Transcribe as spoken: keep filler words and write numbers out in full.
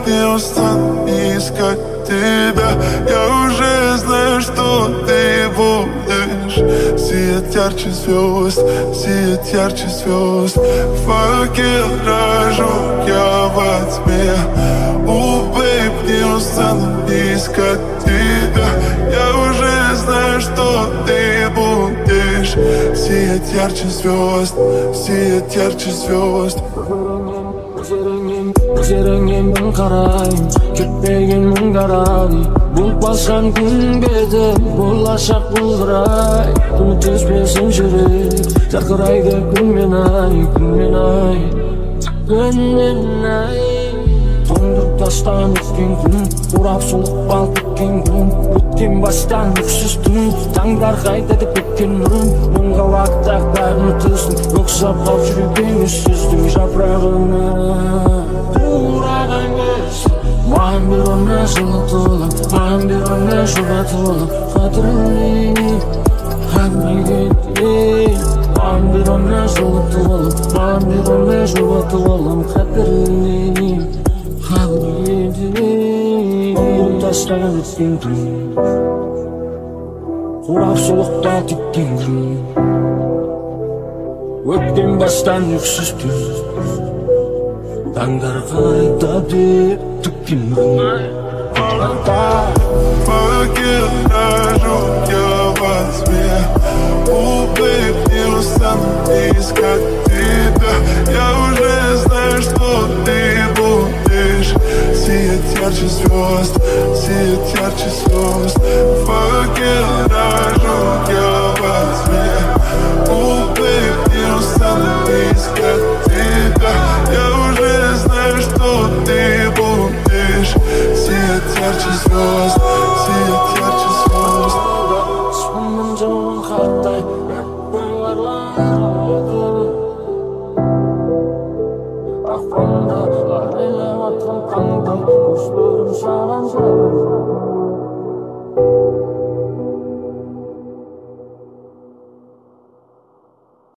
не устану искать тебя. Я уже знаю, что ты будешь сиять ярче звезд, сиять ярче звезд. Факел рожу я во тьме. О, бейб, не устану искать тебя. Я уже знаю, что ты будешь сиять ярче звезд, сиять ярче звезд. Көздеріңнен мен қарайын, кетпеген мұңдарай. Бұлтпасқан күнгеді, болашақ бұлдырай. Үміттеспесін жүрек, жарқырайды күнмен ай, күнмен ай, күнмен ай. Тоңдырып тастан өткен күн, орап солық бал кеткен күн. Өткен бастан өксіз түн, таңдар қайтады кеткен мұң. Мұңға уақыттақ бәрін түзін, өксіп қалып жүрген үссіздің жапырағына. Ураған кез, маған бер өмір жылытылып, маған бер өмір жұбатылып. Қадірлейін, қадірлейін, маған бер өмір жылытылып, маған бер өмір жұбатылып. Қадірлейін, қадірлейін. Бұлтастан өткен түн, қурап солықта кеткен күн. Өткен бастан өксіз түн, таңдар қайтады түккен күн. Факел рожу я во тьме. О, бейб, не устану искать тебя. Я уже знаю, что ты будешь сиять ярче звезд, сиять ярче звезд. Факел рожу я во тьме. О, бейб, не устану искать тебя. Я уже знаю, что ты будешь сиять ярче звезд, сиять ярче звезд. Сонын жауын қаттай, ақпанда арайлап атқан қандай көздерім саған жай.